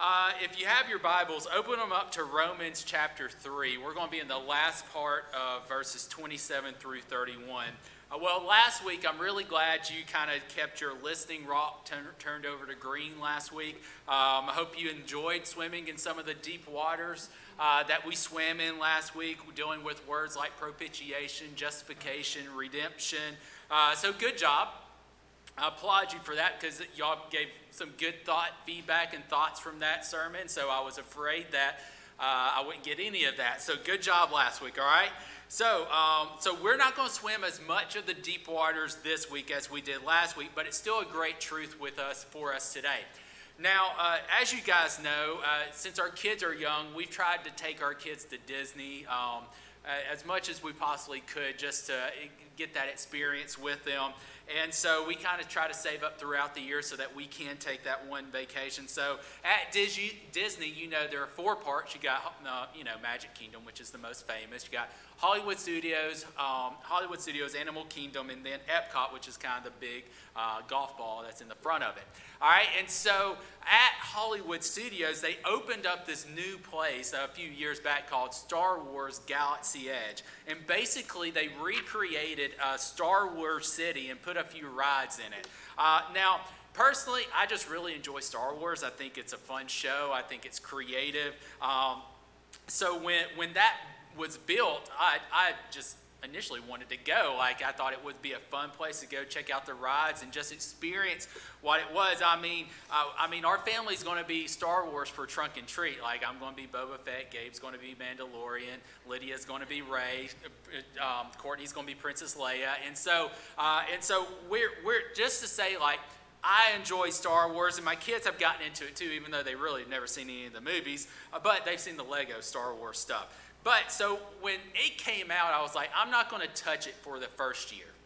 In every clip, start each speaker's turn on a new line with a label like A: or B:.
A: If you have your Bibles, open them up to Romans chapter 3. We're going to be in the last part of verses 27 through 31. Well, last week, I'm really glad you kind of kept your listening rock turned over to green last week. I hope you enjoyed swimming in some of the deep waters that we swam in last week, dealing with words like propitiation, justification, redemption. So good job. I applaud you for that because y'all gave some good feedback and thoughts from that sermon. So I was afraid that I wouldn't get any of that. So good job last week, all right? So we're not going to swim as much of the deep waters this week as we did last week, but it's still a great truth for us today. Now, as you guys know, since our kids are young, we've tried to take our kids to Disney as much as we possibly could just to get that experience with them. And so we kind of try to save up throughout the year so that we can take that one vacation. So at Disney, there are 4 parks. You got, Magic Kingdom, which is the most famous. You got Hollywood Studios, Animal Kingdom, and then Epcot, which is kind of the big golf ball that's in the front of it. All right, and so at Hollywood Studios, they opened up this new place a few years back called Star Wars Galaxy Edge. And basically, they recreated a Star Wars city and put a few rides in it. Now, personally, I just really enjoy Star Wars. I think it's a fun show. I think it's creative. So when that was built, I just initially wanted to go. I thought it would be a fun place to go check out the rides and just experience what it was. I mean, our family's going to be Star Wars for trunk and treat. I'm going to be Boba Fett, Gabe's going to be Mandalorian, Lydia's going to be Rey, Courtney's going to be Princess Leia, and so we're just to say I enjoy Star Wars, and my kids have gotten into it too, even though they really have never seen any of the movies, but they've seen the Lego Star Wars stuff. But so when it came out, I was like, I'm not going to touch it for the first year.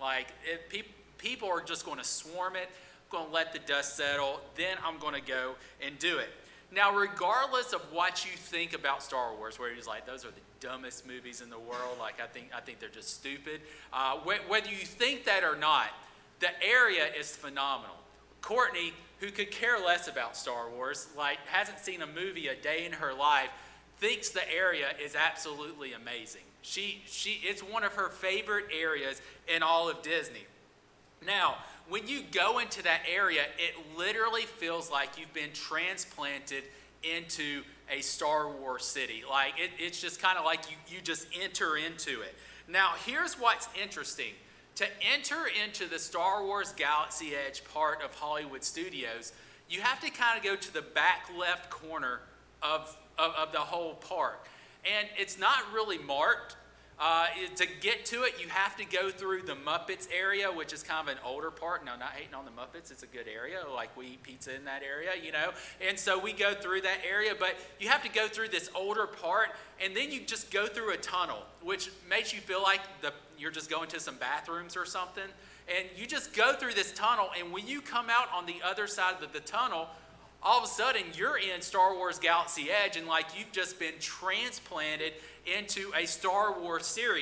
A: People are just going to swarm it, I'm going to let the dust settle, then I'm going to go and do it. Now, regardless of what you think about Star Wars, where you're just like, those are the dumbest movies in the world, I think they're just stupid. Whether you think that or not, the area is phenomenal. Courtney, who could care less about Star Wars, hasn't seen a movie a day in her life, thinks the area is absolutely amazing. It's one of her favorite areas in all of Disney. Now, when you go into that area, it literally feels like you've been transplanted into a Star Wars city. It's just kind of like you just enter into it. Now, here's what's interesting. To enter into the Star Wars Galaxy Edge part of Hollywood Studios, you have to kind of go to the back left corner of the whole park. And it's not really marked. To get to it, you have to go through the Muppets area, which is kind of an older part. No, not hating on the Muppets. It's a good area. We eat pizza in that area, And so we go through that area, but you have to go through this older part, and then you just go through a tunnel, which makes you feel like you're just going to some bathrooms or something. And you just go through this tunnel, and when you come out on the other side of the tunnel, all of a sudden, you're in Star Wars Galaxy Edge, and you've just been transplanted into a Star Wars city.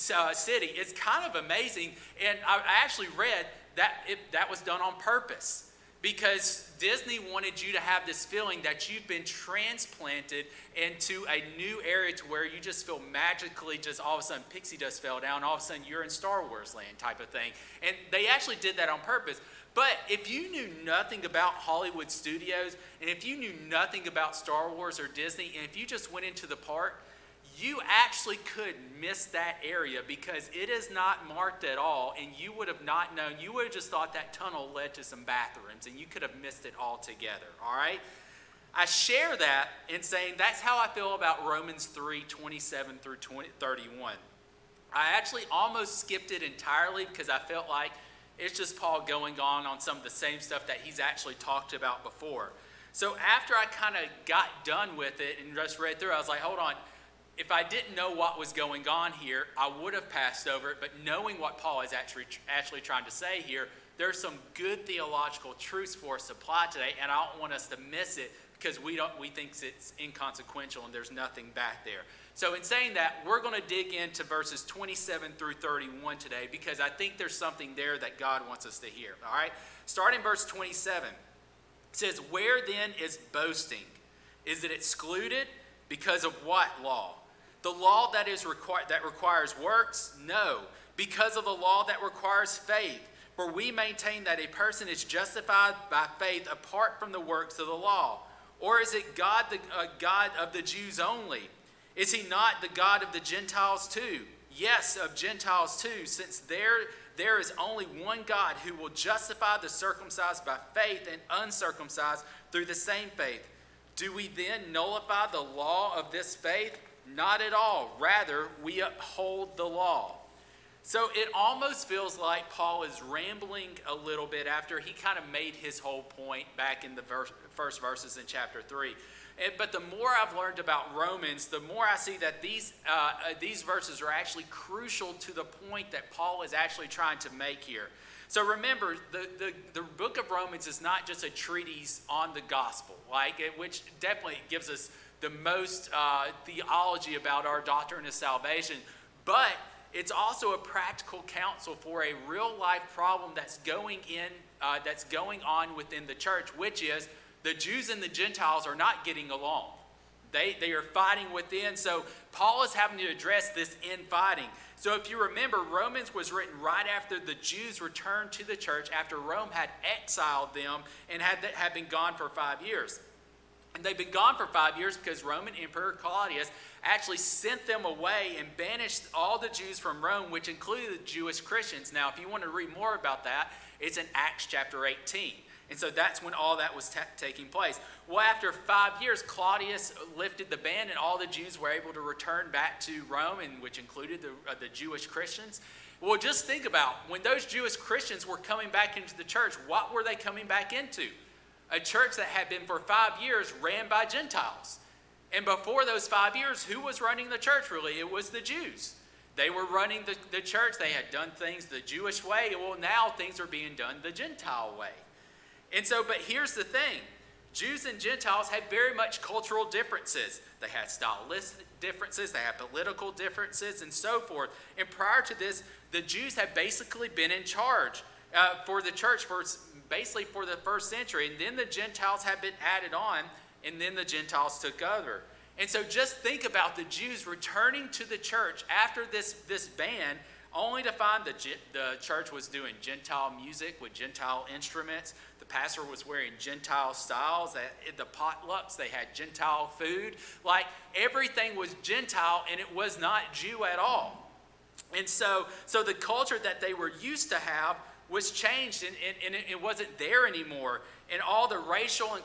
A: It's kind of amazing, and I actually read that was done on purpose because Disney wanted you to have this feeling that you've been transplanted into a new area to where you just feel magically just all of a sudden pixie dust fell down, all of a sudden you're in Star Wars land type of thing. And they actually did that on purpose. But if you knew nothing about Hollywood Studios, and if you knew nothing about Star Wars or Disney, and if you just went into the park, you actually could miss that area because it is not marked at all, and you would have not known. You would have just thought that tunnel led to some bathrooms, and you could have missed it altogether, all right? I share that in saying that's how I feel about Romans 3:27 through 31. I actually almost skipped it entirely because I felt like it's just Paul going on some of the same stuff that he's actually talked about before. So after I kind of got done with it and just read through, I was like, hold on. If I didn't know what was going on here, I would have passed over it. But knowing what Paul is actually trying to say here, there's some good theological truths for us to apply today, and I don't want us to miss it because we think it's inconsequential and there's nothing back there. So in saying that, we're going to dig into verses 27 through 31 today because I think there's something there that God wants us to hear. All right? Starting verse 27, it says, "Where then is boasting? Is it excluded? Because of what law? The law that requires works? No. Because of the law that requires faith. For we maintain that a person is justified by faith apart from the works of the law. Or is it God, the God of the Jews only? Is he not the God of the Gentiles too? Yes, of Gentiles too, since there is only one God who will justify the circumcised by faith and uncircumcised through the same faith. Do we then nullify the law of this faith? Not at all. Rather, we uphold the law. So it almost feels like Paul is rambling a little bit after he kind of made his whole point back in the first verses in chapter 3. But the more I've learned about Romans, the more I see that these verses are actually crucial to the point that Paul is actually trying to make here. So remember, the book of Romans is not just a treatise on the gospel, which definitely gives us the most theology about our doctrine of salvation, but it's also a practical counsel for a real life problem that's going on within the church, which is the Jews and the Gentiles are not getting along. They are fighting within. So Paul is having to address this infighting. So if you remember, Romans was written right after the Jews returned to the church after Rome had exiled them and had been gone for 5 years. And they've been gone for 5 years because Roman Emperor Claudius actually sent them away and banished all the Jews from Rome, which included Jewish Christians. Now, if you want to read more about that, it's in Acts chapter 18. And so that's when all that was taking place. Well, after 5 years, Claudius lifted the ban and all the Jews were able to return back to Rome, and which included the Jewish Christians. Well, just think about when those Jewish Christians were coming back into the church, what were they coming back into? A church that had been for 5 years ran by Gentiles. And before those 5 years, who was running the church really? It was the Jews. They were running the church. They had done things the Jewish way. Well, now things are being done the Gentile way. And so, but here's the thing. Jews and Gentiles had very much cultural differences. They had stylistic differences. They had political differences and so forth. And prior to this, the Jews had basically been in charge for the church basically for the first century. And then the Gentiles had been added on, and then the Gentiles took over. And so just think about the Jews returning to the church after this ban, only to find the church was doing Gentile music with Gentile instruments. The pastor was wearing Gentile styles. At the potlucks, they had Gentile food. Like everything was Gentile, and it was not Jew at all. And so the culture that they were used to have was changed, and it wasn't there anymore. And all the racial and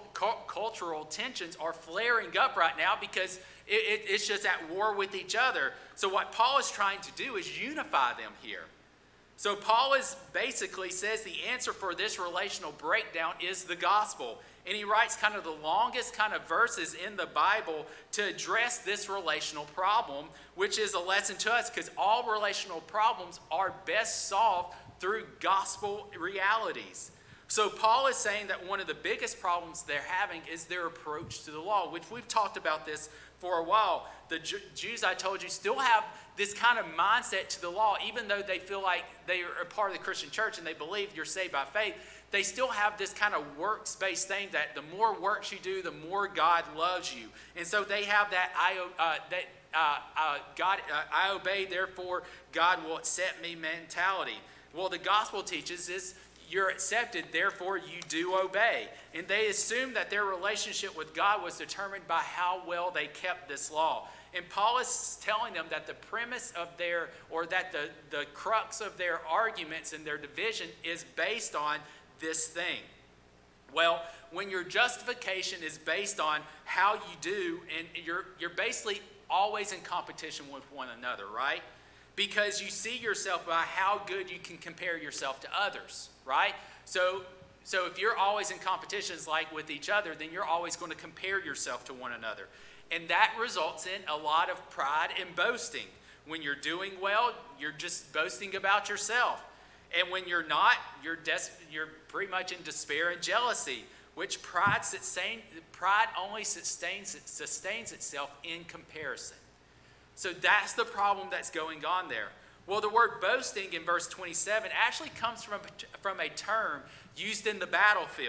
A: cultural tensions are flaring up right now because it's just at war with each other. So what Paul is trying to do is unify them here. So Paul basically says the answer for this relational breakdown is the gospel. And he writes kind of the longest kind of verses in the Bible to address this relational problem, which is a lesson to us because all relational problems are best solved through gospel realities. So Paul is saying that one of the biggest problems they're having is their approach to the law, which we've talked about this for a while. The Jews, I told you, still have this kind of mindset to the law, even though they feel like they are a part of the Christian church and they believe you're saved by faith. They still have this kind of works-based thing that the more works you do, the more God loves you. And so they have that I obey, therefore God will accept me mentality. Well, the gospel teaches is you're accepted, therefore you do obey. And they assumed that their relationship with God was determined by how well they kept this law. And Paul is telling them that the premise of the crux of their arguments and their division is based on this thing. Well, when your justification is based on how you do, and you're basically always in competition with one another, right? Because you see yourself by how good you can compare yourself to others, right? So if you're always in competitions like with each other, then you're always going to compare yourself to one another. And that results in a lot of pride and boasting. When you're doing well, you're just boasting about yourself. And when you're not, you're pretty much in despair and jealousy, which pride only sustains itself in comparison. So that's the problem that's going on there. Well, the word boasting in verse 27 actually comes from a term used in the battlefield.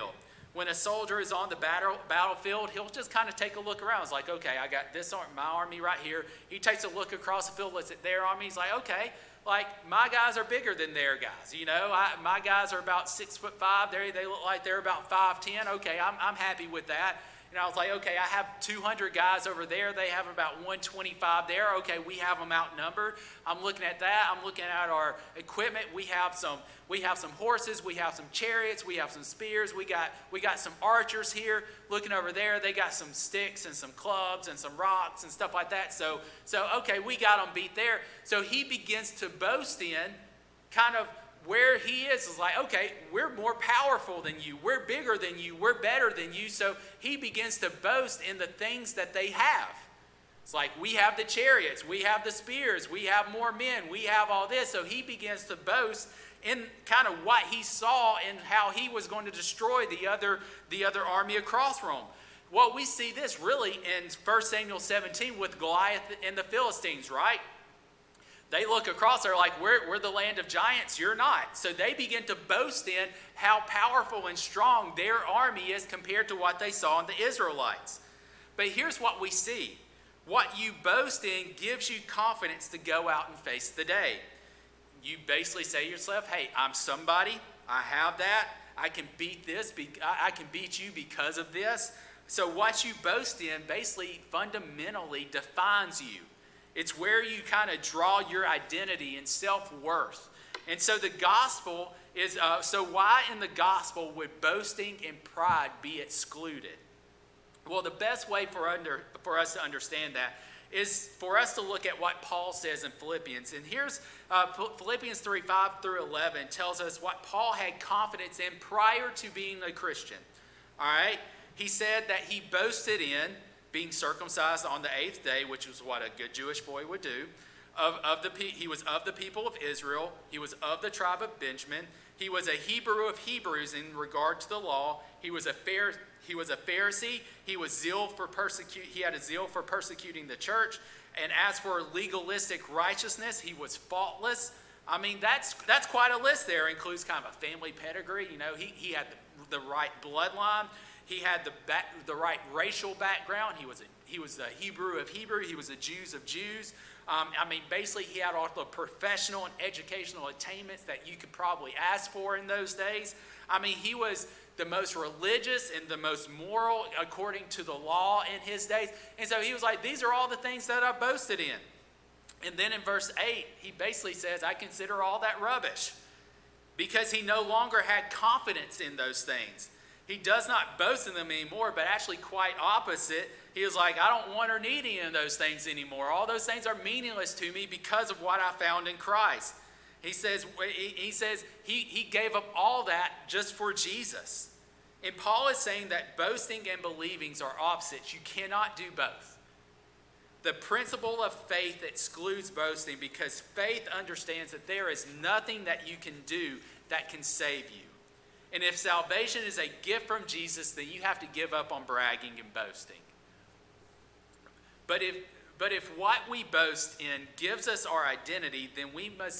A: When a soldier is on the battlefield, he'll just kind of take a look around. It's like, okay, I got this my army right here. He takes a look across the field, looks at their army. He's like, okay, like my guys are bigger than their guys. My guys are about 6'5". They look like they're about 5'10". Okay, I'm happy with that. And I was like, okay, I have 200 guys over there. They have about 125 there. Okay, we have them outnumbered. I'm looking at that. I'm looking at our equipment. We have some horses. We have some chariots. We have some spears. We got some archers here. Looking over there, they got some sticks and some clubs and some rocks and stuff like that. So okay, we got them beat there. So he begins to boast in kind of where he is like, okay, we're more powerful than you. We're bigger than you. We're better than you. So he begins to boast in the things that they have. It's like, we have the chariots. We have the spears. We have more men. We have all this. So he begins to boast in kind of what he saw and how he was going to destroy the other army across Rome. Well, we see this really in 1 Samuel 17 with Goliath and the Philistines, right? They look across, they're like, we're the land of giants, you're not. So they begin to boast in how powerful and strong their army is compared to what they saw in the Israelites. But here's what we see. What you boast in gives you confidence to go out and face the day. You basically say to yourself, hey, I'm somebody, I have that, I can beat this, I can beat you because of this. So what you boast in basically fundamentally defines you. It's where you kind of draw your identity and self-worth. And so the gospel is, so why in the gospel would boasting and pride be excluded? Well, the best way for us to understand that is for us to look at what Paul says in Philippians. And here's Philippians 3:5-11 tells us what Paul had confidence in prior to being a Christian. All right? He said that he boasted in being circumcised on the 8th day, which was what a good Jewish boy would do. He was of the people of Israel. He was of the tribe of Benjamin. He was a Hebrew of Hebrews in regard to the law. He was a Pharisee. He had a zeal for persecuting the church. And as for legalistic righteousness, he was faultless. I mean, that's quite a list there. It includes kind of a family pedigree. He had the right bloodline. He had the right racial background. He was a Hebrew of Hebrew. He was a Jew of Jews. Basically, he had all the professional and educational attainments that you could probably ask for in those days. He was the most religious and the most moral according to the law in his days. And so he was like, these are all the things that I boasted in. And then in verse 8, he basically says, I consider all that rubbish, because he no longer had confidence in those things. He does not boast in them anymore, but actually quite opposite. He was like, I don't want or need any of those things anymore. All those things are meaningless to me because of what I found in Christ. He says he gave up all that just for Jesus. And Paul is saying that boasting and believing are opposites. You cannot do both. The principle of faith excludes boasting because faith understands that there is nothing that you can do that can save you. And if salvation is a gift from Jesus, then you have to give up on bragging and boasting. But if what we boast in gives us our identity, then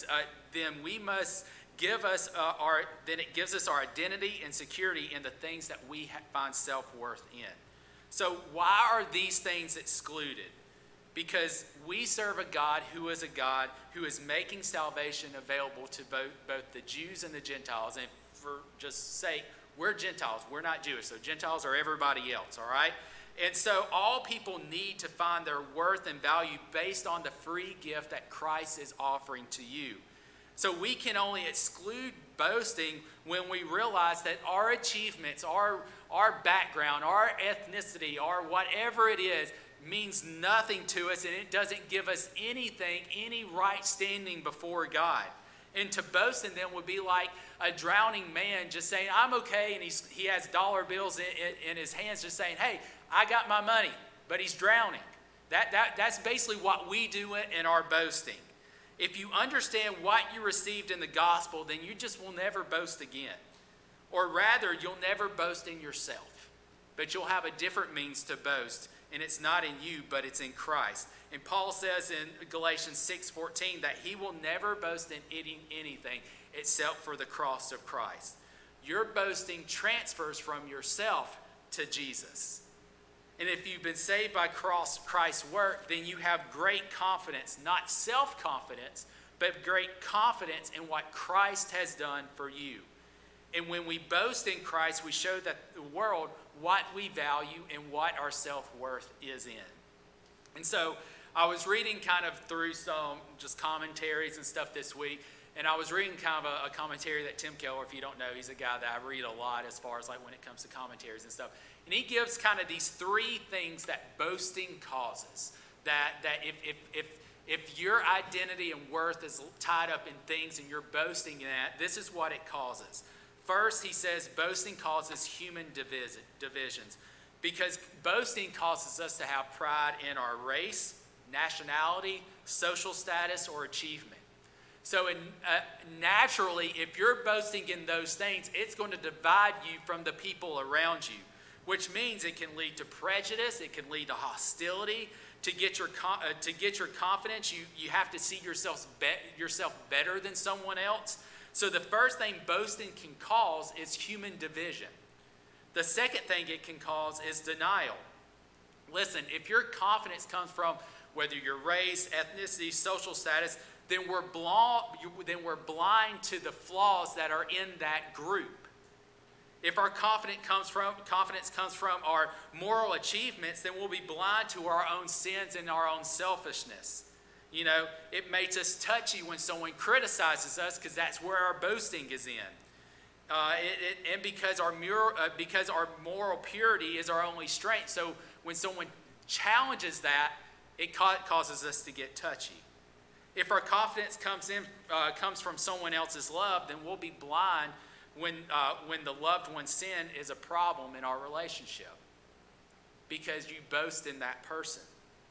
A: it gives us our identity and security in the things that we find self-worth in. So why are these things excluded? Because we serve a God who is making salvation available to both the Jews and the Gentiles. And for just sake, we're Gentiles. We're not Jewish. So Gentiles are everybody else, all right? And so all people need to find their worth and value based on the free gift that Christ is offering to you. So we can only exclude boasting when we realize that our achievements, our background, our ethnicity, our whatever it is, means nothing to us, and it doesn't give us anything, any right standing before God. And to boast in them would be like a drowning man just saying, I'm okay, and he has dollar bills in his hands just saying, hey, I got my money, but he's drowning. That's basically what we do in our boasting. If you understand what you received in the gospel, then you just will never boast again. Or rather, you'll never boast in yourself, but you'll have a different means to boast, and it's not in you, but it's in Christ. And Paul says in Galatians 6:14 that he will never boast in anything except for the cross of Christ. your boasting transfers from yourself to Jesus. And if you've been saved by Christ's work, then you have great confidence, not self-confidence, but great confidence in what Christ has done for you. And when we boast in Christ, we show that the world what we value and what our self-worth is in. And so I was reading kind of through some just commentaries and stuff this week, and I was reading kind of a commentary that Tim Keller, if you don't know, he's a guy that I read a lot as far as like when it comes to commentaries and stuff. And he gives kind of these three things that boasting causes. That if your identity and worth is tied up in things and you're boasting in that, this is what it causes. First, he says boasting causes human divisions. Because boasting causes us to have pride in our race, nationality, social status, or achievement. So naturally, if you're boasting in those things, it's going to divide you from the people around you, which means it can lead to prejudice, it can lead to hostility. To get your confidence, you have to see yourself better than someone else. So the first thing boasting can cause is human division. The second thing it can cause is denial. Listen, if your confidence comes from whether your race, ethnicity, social status, then we're blind to the flaws that are in that group. If our confidence comes from our moral achievements, then we'll be blind to our own sins and our own selfishness. You know, it makes us touchy when someone criticizes us because that's where our boasting is in. And because our moral purity is our only strength. So when someone challenges that, it causes us to get touchy. If our confidence comes from someone else's love, then we'll be blind when the loved one's sin is a problem in our relationship because you boast in that person.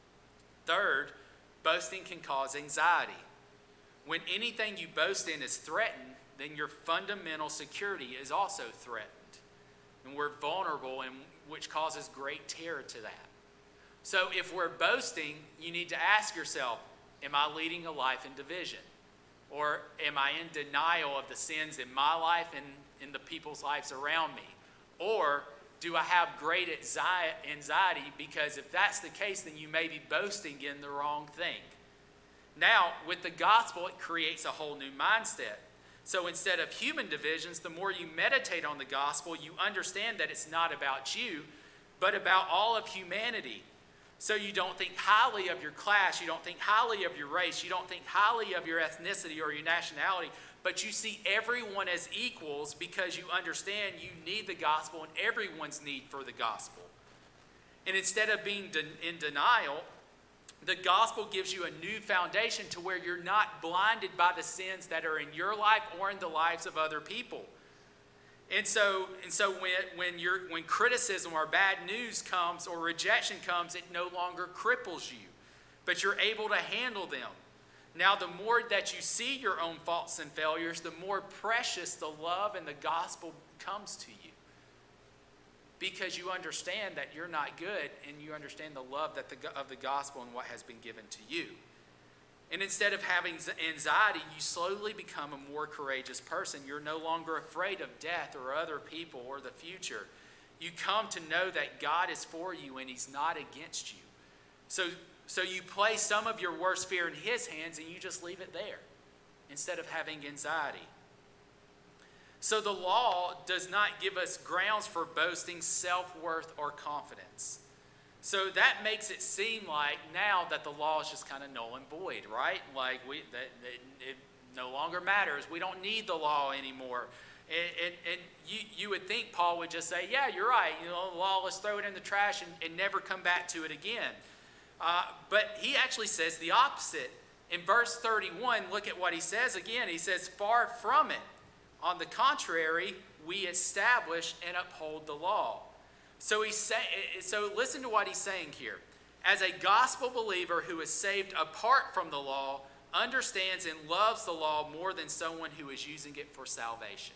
A: Third, boasting can cause anxiety. When anything you boast in is threatened, then your fundamental security is also threatened. And we're vulnerable, which causes great terror to that. So if we're boasting, you need to ask yourself, am I leading a life in division? Or am I in denial of the sins in my life and in the people's lives around me? Or do I have great anxiety? Because if that's the case, then you may be boasting in the wrong thing. Now, with the gospel, it creates a whole new mindset. So instead of human divisions, the more you meditate on the gospel, you understand that it's not about you, but about all of humanity. So you don't think highly of your class, you don't think highly of your race, you don't think highly of your ethnicity or your nationality, but you see everyone as equals because you understand you need the gospel and everyone's need for the gospel. And instead of being in denial, the gospel gives you a new foundation to where you're not blinded by the sins that are in your life or in the lives of other people. And so when criticism or bad news comes or rejection comes, it no longer cripples you, but you're able to handle them. Now, the more that you see your own faults and failures, the more precious the love and the gospel comes to you. Because you understand that you're not good and you understand the love of the gospel and what has been given to you. And instead of having anxiety, you slowly become a more courageous person. You're no longer afraid of death or other people or the future. You come to know that God is for you and he's not against you. So you place some of your worst fear in his hands and you just leave it there instead of having anxiety. So the law does not give us grounds for boasting, self-worth, or confidence. So that makes it seem like now that the law is just kind of null and void, right? Like it no longer matters. We don't need the law anymore. And you would think Paul would just say, yeah, you're right. You know, the law, let's throw it in the trash and never come back to it again. But he actually says the opposite. In verse 31, look at what he says again. He says, far from it. On the contrary, we establish and uphold the law. So listen to what he's saying here. As a gospel believer who is saved apart from the law, understands and loves the law more than someone who is using it for salvation.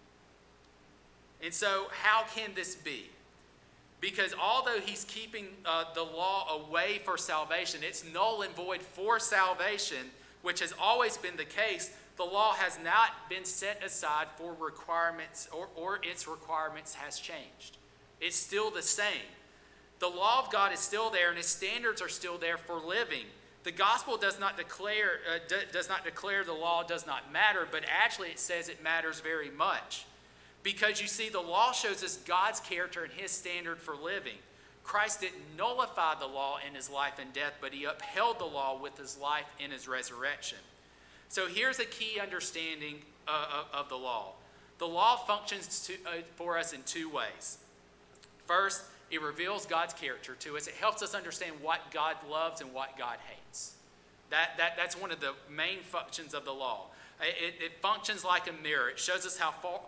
A: And so how can this be? Because although he's keeping the law away for salvation, it's null and void for salvation, which has always been the case, The law has not been set aside for requirements, or its requirements has changed. It's still the same. The law of God is still there, and his standards are still there for living. The gospel does not declare the law does not matter, but actually it says it matters very much. Because you see, the law shows us God's character and his standard for living. Christ didn't nullify the law in his life and death, but he upheld the law with his life and his resurrection. So here's a key understanding of the law. The law functions for us in two ways. First, it reveals God's character to us. It helps us understand what God loves and what God hates. That's one of the main functions of the law. It functions like a mirror. It shows us how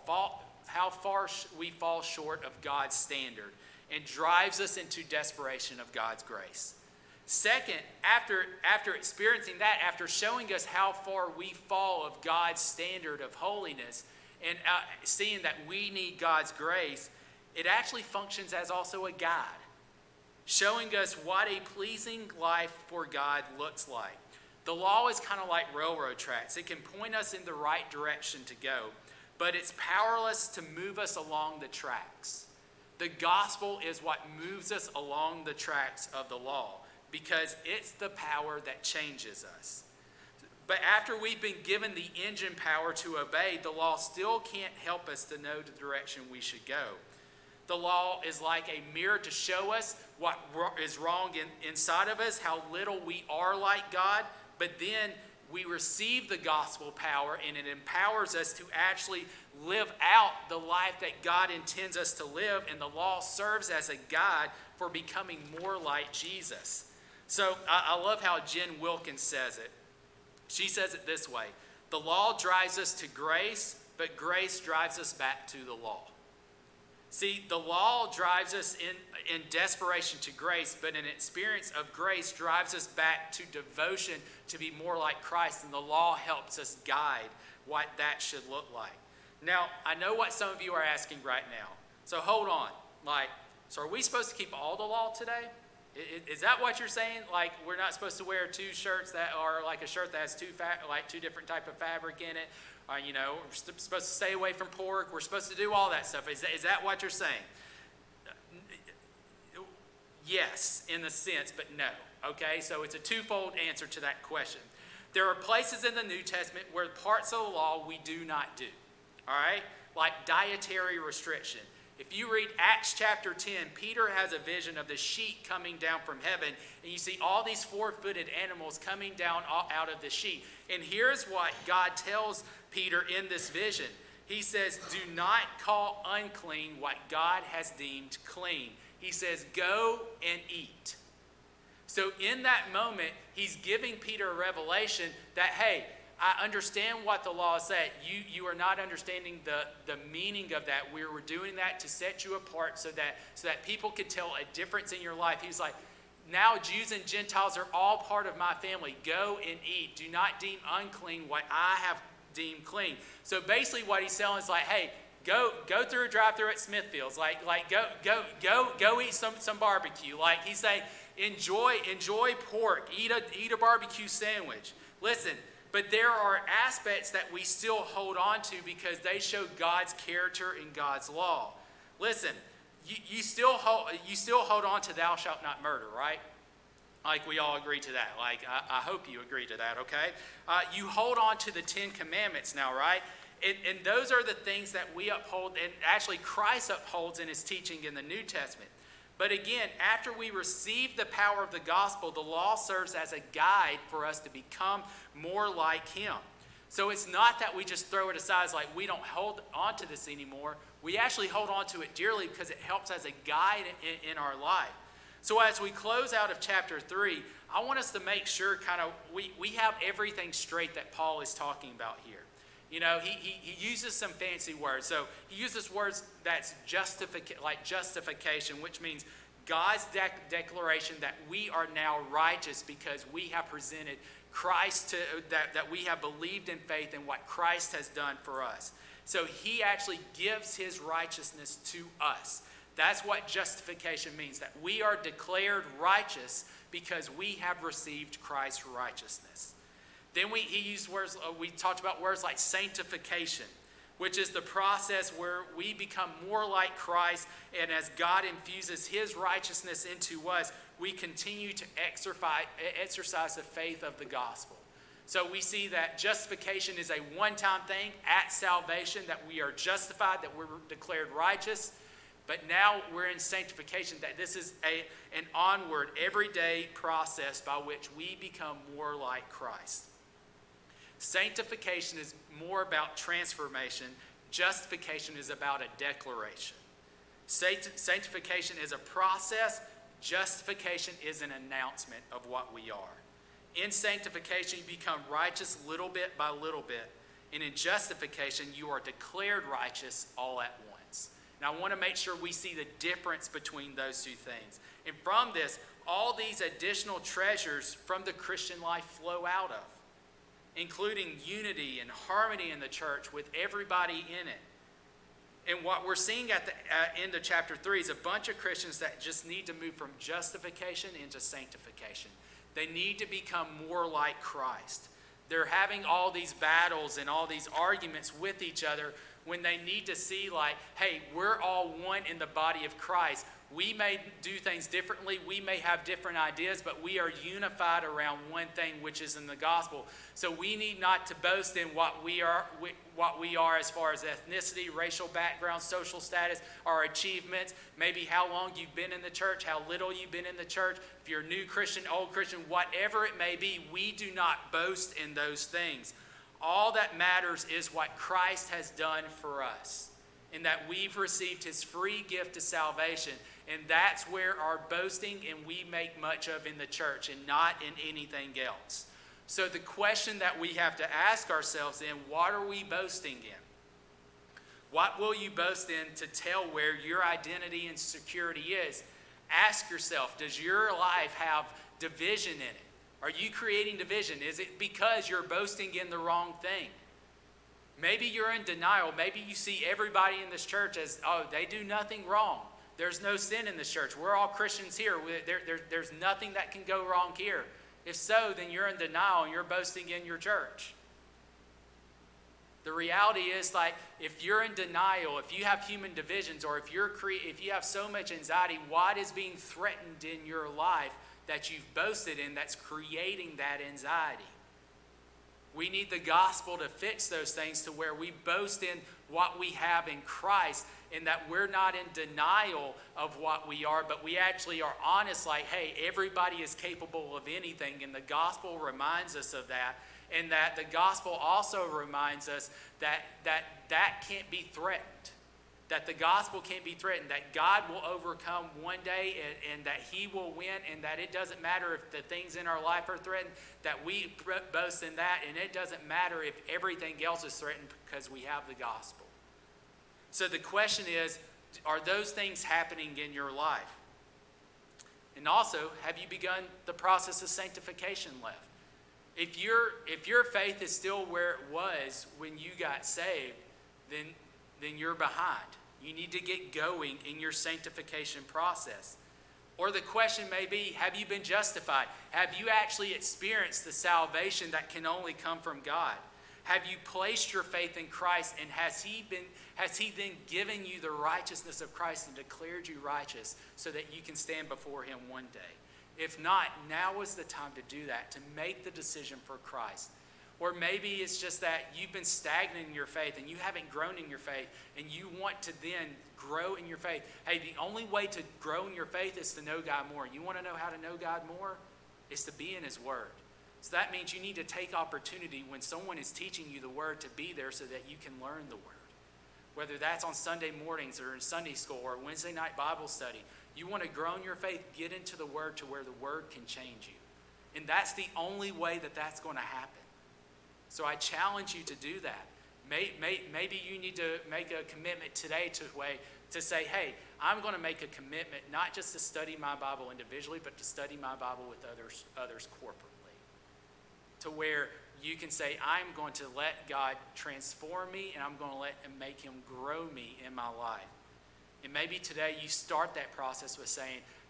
A: far we fall short of God's standard and drives us into desperation of God's grace. Second, after experiencing that, after showing us how far we fall of God's standard of holiness and seeing that we need God's grace, it actually functions as also a guide, showing us what a pleasing life for God looks like. The law is kind of like railroad tracks. It can point us in the right direction to go, but it's powerless to move us along the tracks. The gospel is what moves us along the tracks of the law, because it's the power that changes us. But after we've been given the engine power to obey, the law still can't help us to know the direction we should go. The law is like a mirror to show us what is wrong inside of us, how little we are like God, but then we receive the gospel power, and it empowers us to actually live out the life that God intends us to live, and the law serves as a guide for becoming more like Jesus. So I love how Jen Wilkins says it. She says it this way: the law drives us to grace, but grace drives us back to the law. See, the law drives us in desperation to grace, but an experience of grace drives us back to devotion to be more like Christ, and the law helps us guide what that should look like. Now, I know what some of you are asking right now. So hold on. So are we supposed to keep all the law today? Is that what you're saying? Like, we're not supposed to wear two shirts that are like a shirt that has two different type of fabric in it? We're supposed to stay away from pork. We're supposed to do all that stuff. Is that what you're saying? Yes, in the sense, but no. Okay, so it's a twofold answer to that question. There are places in the New Testament where parts of the law we do not do. All right, like dietary restriction. If you read Acts chapter 10, Peter has a vision of the sheet coming down from heaven, and you see all these four-footed animals coming down out of the sheet. And here's what God tells Peter in this vision. He says, do not call unclean what God has deemed clean. He says, go and eat. So in that moment, he's giving Peter a revelation that, hey, I understand what the law said. You are not understanding the meaning of that. We were doing that to set you apart so that people could tell a difference in your life. He's like, now Jews and Gentiles are all part of my family. Go and eat. Do not deem unclean what I have deemed clean. So basically what he's telling is like, hey, go through a drive-through at Smithfield's. Like go eat some barbecue. Like he's saying, enjoy pork. Eat a barbecue sandwich. Listen. But there are aspects that we still hold on to because they show God's character and God's law. Listen, you still hold on to thou shalt not murder, right? Like we all agree to that. Like I hope you agree to that, okay? You hold on to the 10 Commandments now, right? And those are the things that we uphold, and actually Christ upholds in his teaching in the New Testament. But again, after we receive the power of the gospel, the law serves as a guide for us to become more like him. So it's not that we just throw it aside as like we don't hold on to this anymore. We actually hold on to it dearly because it helps as a guide in our life. So as we close out of chapter 3, I want us to make sure we have everything straight that Paul is talking about here. You know, he uses some fancy words. So he uses words that's justification, which means God's declaration that we are now righteous because we have presented Christ that we have believed in faith in what Christ has done for us. So he actually gives his righteousness to us. That's what justification means, that we are declared righteous because we have received Christ's righteousness. Then he used words, we talked about words like sanctification, which is the process where we become more like Christ, and as God infuses his righteousness into us, we continue to exercise the faith of the gospel. So we see that justification is a one-time thing at salvation, that we are justified, that we're declared righteous. But now we're in sanctification, that this is an onward, everyday process by which we become more like Christ. Sanctification is more about transformation. Justification is about a declaration. Sanctification is a process. Justification is an announcement of what we are. In sanctification, you become righteous little bit by little bit. And in justification, you are declared righteous all at once. Now, I want to make sure we see the difference between those two things. And from this, all these additional treasures from the Christian life flow out of, including unity and harmony in the church with everybody in it. And what we're seeing at the end of chapter 3 is a bunch of Christians that just need to move from justification into sanctification. They need to become more like Christ. They're having all these battles and all these arguments with each other when they need to see, like, hey, we're all one in the body of Christ. We may do things differently. We may have different ideas, but we are unified around one thing, which is in the gospel. So we need not to boast in what we are as far as ethnicity, racial background, social status, our achievements, maybe how long you've been in the church, how little you've been in the church, if you're a new Christian, old Christian, whatever it may be. We do not boast in those things. All that matters is what Christ has done for us, and that we've received his free gift of salvation. And that's where our boasting and we make much of in the church, and not in anything else. So the question that we have to ask ourselves then, what are we boasting in? What will you boast in to tell where your identity and security is? Ask yourself, does your life have division in it? Are you creating division? Is it because you're boasting in the wrong thing? Maybe you're in denial. Maybe you see everybody in this church as, oh, they do nothing wrong. There's no sin in this church. We're all Christians here. There's nothing that can go wrong here. If so, then you're in denial and you're boasting in your church. The reality is, like, if you're in denial, if you have human divisions, or if you have so much anxiety, what is being threatened in your life that you've boasted in that's creating that anxiety? We need the gospel to fix those things to where we boast in what we have in Christ, and that we're not in denial of what we are, but we actually are honest, like, hey, everybody is capable of anything, and the gospel reminds us of that, and that the gospel also reminds us that can't be threatened, that the gospel can't be threatened, that God will overcome one day, and that he will win, and that it doesn't matter if the things in our life are threatened, that we boast in that, and it doesn't matter if everything else is threatened because we have the gospel. So the question is, are those things happening in your life? And also, have you begun the process of sanctification left? If your faith is still where it was when you got saved, then you're behind. You need to get going in your sanctification process. Or the question may be, have you been justified? Have you actually experienced the salvation that can only come from God? Have you placed your faith in Christ, and has he then given you the righteousness of Christ and declared you righteous so that you can stand before him one day? If not, now is the time to do that, to make the decision for Christ. Or maybe it's just that you've been stagnant in your faith and you haven't grown in your faith, and you want to then grow in your faith. Hey, the only way to grow in your faith is to know God more. You want to know how to know God more? It's to be in his word. So that means you need to take opportunity when someone is teaching you the word to be there so that you can learn the word. Whether that's on Sunday mornings or in Sunday school or Wednesday night Bible study, you want to grow in your faith, get into the word to where the word can change you. And that's the only way that that's going to happen. So I challenge you to do that. Maybe you need to make a commitment today to say, hey, I'm going to make a commitment not just to study my Bible individually, but to study my Bible with others corporately. To where you can say, I'm going to let God transform me, and I'm going to make him grow me in my life. And maybe today you start that process with saying,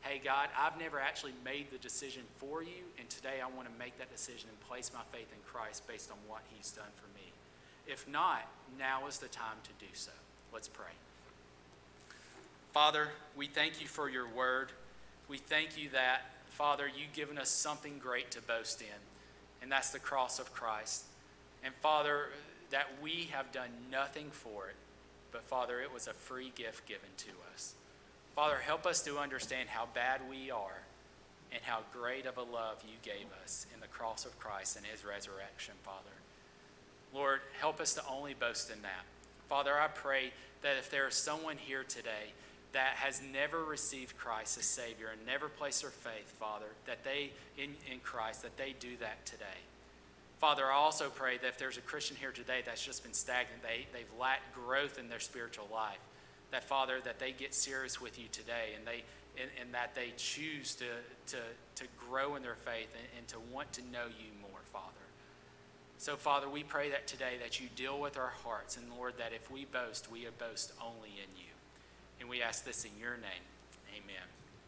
A: hey, God, I've never actually made the decision for you, and today I want to make that decision and place my faith in Christ based on what he's done for me. If not, now is the time to do so. Let's pray. Father, we thank you for your word. We thank you that, Father, you've given us something great to boast in, and that's the cross of Christ. And Father, that we have done nothing for it, but Father, it was a free gift given to us. Father, help us to understand how bad we are and how great of a love you gave us in the cross of Christ and his resurrection, Father. Lord, help us to only boast in that. Father, I pray that if there is someone here today that has never received Christ as Savior and never placed their faith, Father, that they, in Christ, that they do that today. Father, I also pray that if there's a Christian here today that's just been stagnant, they've lacked growth in their spiritual life, that, Father, that they get serious with you today and that they choose to grow in their faith and to want to know you more, Father. So, Father, we pray that today that you deal with our hearts, and, Lord, that if we boast only in you. And we ask this in your name. Amen.